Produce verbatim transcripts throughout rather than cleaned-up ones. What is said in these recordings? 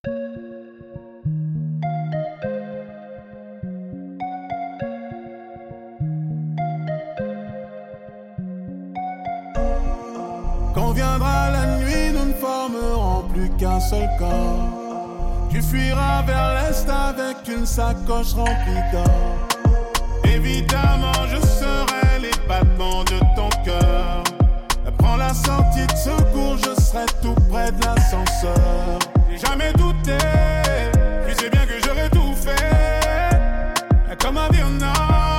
Quand viendra la nuit, nous ne formerons plus qu'un seul corps. Tu fuiras vers l'est avec une sacoche remplie d'or. Évidemment, je serai les battements de ton cœur. Prends la sortie de secours, je serai tout près de l'ascenseur. J'ai jamais douté, tu sais bien que j'aurais tout fait. Comment dire non?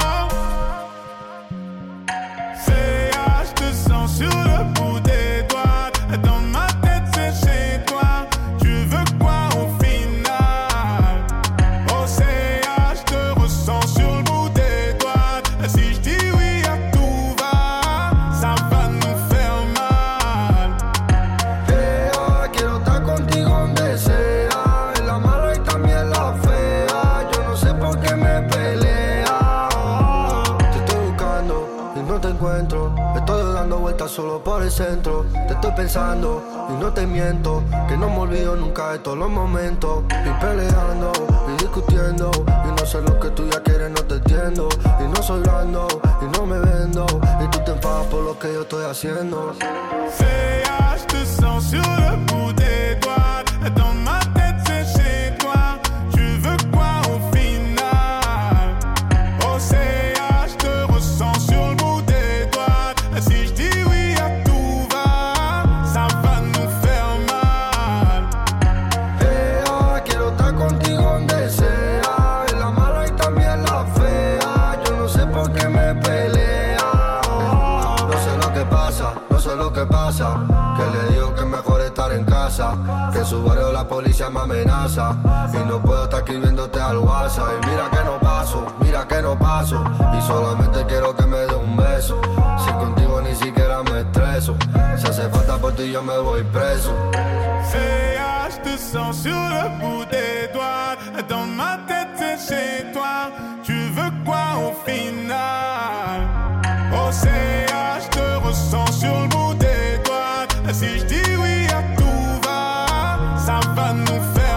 C'est ah, je te sens sur le bout des doigts. Dans ma tête, c'est chez toi. Tu veux quoi au final? Oh, c'est ah, je te ressens sur le bout des doigts. Si je dis oui à tout va, ça va nous faire mal. Hey, ah, quiero estar contigo donde sea, en la mala y también la fea. Yo no sé por qué me pelea. Te estoy buscando y no te encuentro. Estoy dando vueltas solo por el centro. Te estoy pensando y no te miento, que no me olvido nunca de todos los momentos. Y peleando y discutiendo, y no sé lo que tú ya quieres, no te entiendo. Y no soy blando y no me vendo, y tú te enfadas por lo que yo estoy haciendo. C'est ah, je te sens sur le bout des doigts. Dans ma tête, c'est chez toi. Tu veux quoi au final? Oh, c'est ah, je te ressens sur le bout des doigts. Si je dis oui à tout va, ça va nous faire mal. Hey, ah, quiero estar contigo donde sea, en la mala y también la fea. Yo no sé por qué me pelea. No sé lo que pasa, no sé lo que pasa, que le digo que es mejor estar en casa, que en su barrio la policía me amenaza, y no puedo estar escribiéndote al WhatsApp. Y mira que no paso, mira que no paso, y solamente quiero que me dé un beso. Si contigo ni siquiera me estreso, si hace falta por ti yo me voy preso. C'est ah, je te sens sur le bout des doigts. Dans ma tête, c'est chez toi. Tu veux quoi au final? Oh, c'est ah, je te ressens sur le bout des doigts. Si je dis oui à tout va, ça va nous faire